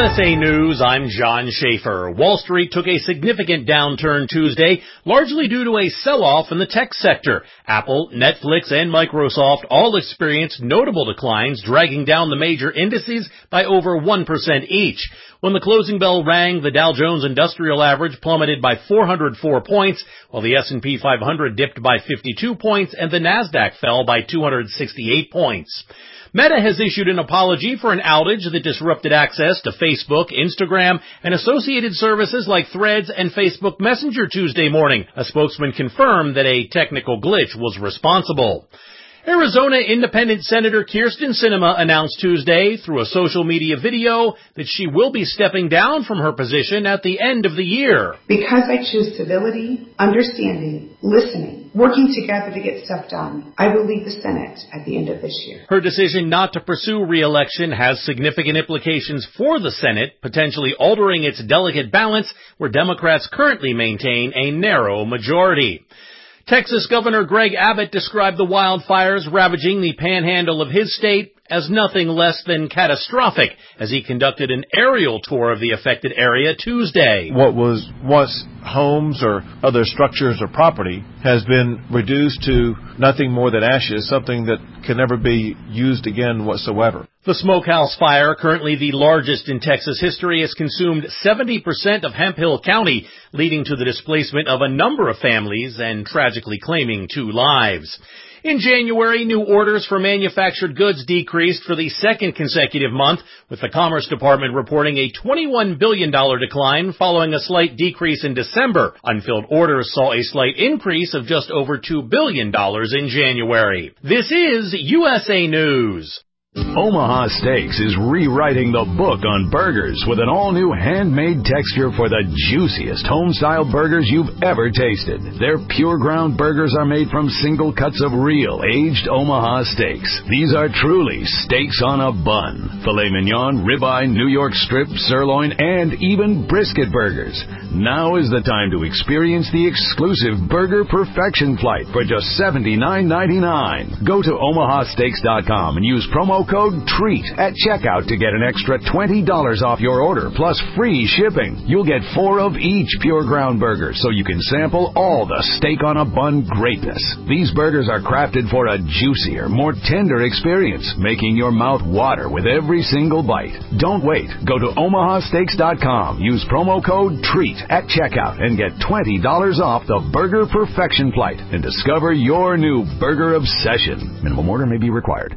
USA News, I'm John Schaefer. Wall Street took a significant downturn Tuesday, largely due to a sell-off in the tech sector. Apple, Netflix, and Microsoft all experienced notable declines, dragging down the major indices by over 1% each. When the closing bell rang, the Dow Jones Industrial Average plummeted by 404 points, while the S&P 500 dipped by 52 points, and the Nasdaq fell by 268 points. Meta has issued an apology for an outage that disrupted access to Facebook, Instagram, and associated services like Threads and Facebook Messenger Tuesday morning. A spokesman confirmed that a technical glitch was responsible. Arizona Independent Senator Kyrsten Sinema announced Tuesday through a social media video that she will be stepping down from her position at the end of the year. Because I choose civility, understanding, listening, working together to get stuff done, I will leave the Senate at the end of this year. Her decision not to pursue re-election has significant implications for the Senate, potentially altering its delegate balance, where Democrats currently maintain a narrow majority. Texas Governor Greg Abbott described the wildfires ravaging the panhandle of his state as nothing less than catastrophic as he conducted an aerial tour of the affected area Tuesday. What was once homes or other structures or property has been reduced to nothing more than ashes, something that can never be used again whatsoever. The Smokehouse Fire, currently the largest in Texas history, has consumed 70% of Hemphill County, leading to the displacement of a number of families and tragically claiming 2 lives. In January, new orders for manufactured goods decreased for the second consecutive month, with the Commerce Department reporting a $21 billion decline following a slight decrease in December. Unfilled orders saw a slight increase of just over $2 billion in January. This is USA News. Omaha Steaks is rewriting the book on burgers with an all-new handmade texture for the juiciest home-style burgers you've ever tasted. Their pure ground burgers are made from single cuts of real, aged Omaha steaks. These are truly steaks on a bun. Filet mignon, ribeye, New York strip, sirloin, and even brisket burgers. Now is the time to experience the exclusive Burger Perfection Flight for just $79.99. Go to omahasteaks.com and use promo code TREAT at checkout to get an extra $20 off your order plus free shipping. You'll get 4 of each pure ground burger so you can sample all the steak on a bun greatness. These burgers are crafted for a juicier, more tender experience, making your mouth water with every single bite. Don't wait. Go to omahasteaks.com. Use promo code TREAT at checkout and get $20 off the Burger Perfection Flight and discover your new burger obsession. Minimum order may be required.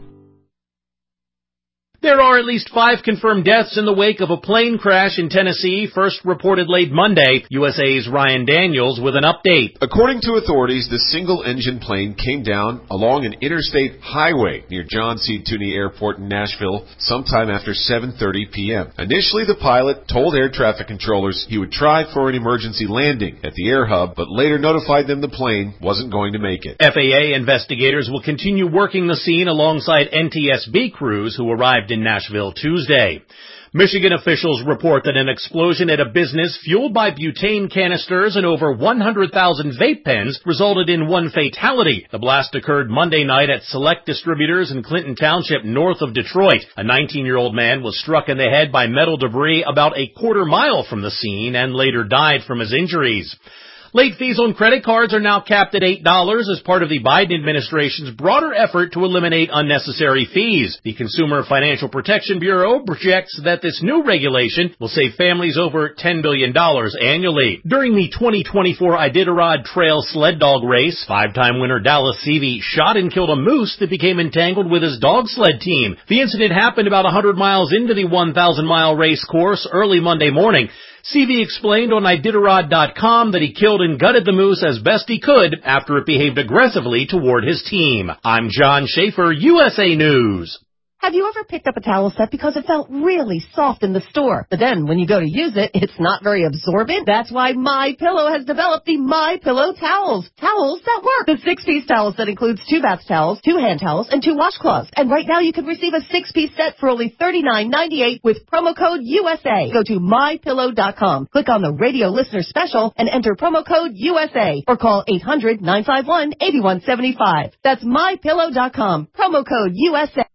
There are at least 5 confirmed deaths in the wake of a plane crash in Tennessee, first reported late Monday. USA's Ryan Daniels with an update. According to authorities, the single-engine plane came down along an interstate highway near John C. Tooney Airport in Nashville sometime after 7:30 p.m. Initially, the pilot told air traffic controllers he would try for an emergency landing at the air hub, but later notified them the plane wasn't going to make it. FAA investigators will continue working the scene alongside NTSB crews who arrived in Nashville Tuesday. Michigan officials report that an explosion at a business fueled by butane canisters and over 100,000 vape pens resulted in 1 fatality. The blast occurred Monday night at Select Distributors in Clinton Township north of Detroit. A 19-year-old man was struck in the head by metal debris about a quarter mile from the scene and later died from his injuries. Late fees on credit cards are now capped at $8 as part of the Biden administration's broader effort to eliminate unnecessary fees. The Consumer Financial Protection Bureau projects that this new regulation will save families over $10 billion annually. During the 2024 Iditarod Trail Sled Dog Race, 5-time winner Dallas Seavey shot and killed a moose that became entangled with his dog sled team. The incident happened about 100 miles into the 1,000-mile race course early Monday morning. Seavey explained on Iditarod.com that he killed and gutted the moose as best he could after it behaved aggressively toward his team. I'm John Schaefer, USA News. Have you ever picked up a towel set because it felt really soft in the store, but then when you go to use it, it's not very absorbent? That's why MyPillow has developed the MyPillow towels. Towels that work. The 6-piece towel set includes 2 bath towels, 2 hand towels, and 2 washcloths. And right now you can receive a 6-piece set for only $39.98 with promo code USA. Go to MyPillow.com, click on the radio listener special, and enter promo code USA, or call 800-951-8175. That's MyPillow.com, promo code USA.